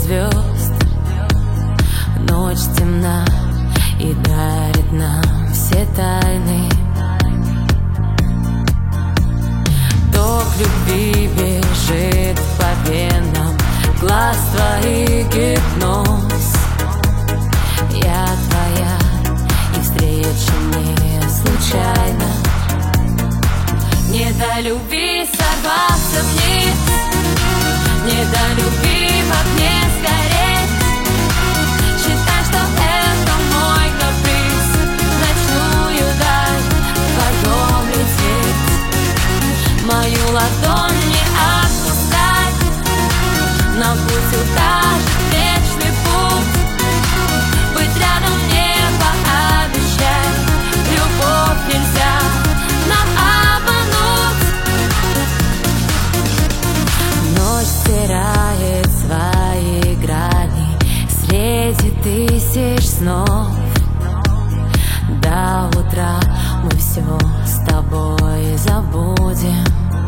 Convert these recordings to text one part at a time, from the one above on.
звезд. Ночь темна и дарит нам все тайны. Ток любви бежит по венам, глаз твоих гипноз. Я твоя, и встреча не случайна. Не до любви сорваться вниз, не до любви в огне сгореть. Считай, что это мой каприз, ночную даль вдвоем лететь. Мою ладонь не отпускать, нам путь укажет вечный путь. Быть рядом небо обещай, любовь нельзя нам обмануть. Ночь стирает свои грани среди тысяч снов. До утра мы все с тобой забудем.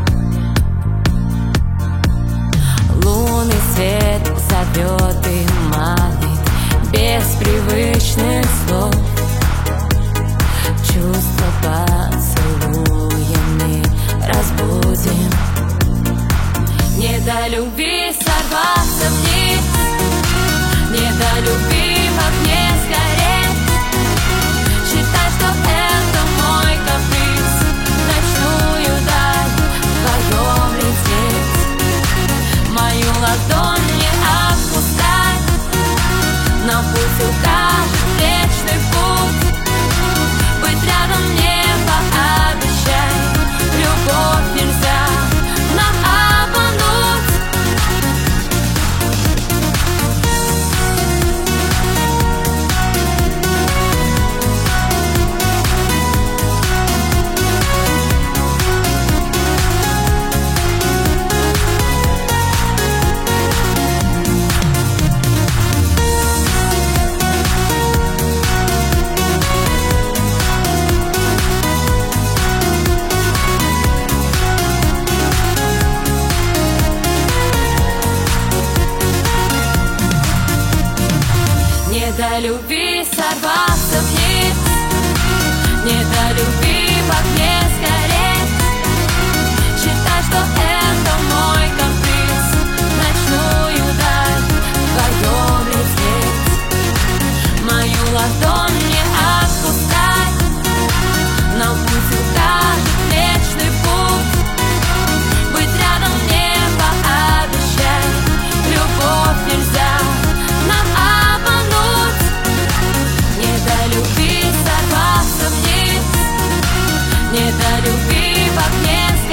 Лунный свет зовет и манит без привычных слов. Чувства поцелуями разбудим. Не до любви сорваться вниз, не до любви в огне сгореть. Считай, что это мой каприз, ночную даль вдвоем лететь. Мою ладонь не отпускать, нам путь укажет вечный путь. Быть рядом небо обещай, любовь нельзя нам обмануть. Не до любви сорваться вниз, не до любви в огне сгореть. Считай, что это мой каприз, ночную даль вдвоем лететь. Мою ладонь не отпускать, нам путь укажет вечный путь. Быть рядом небо обещай, любовь нельзя нам обмануть. Не до любви сорваться вниз, не до любви в огне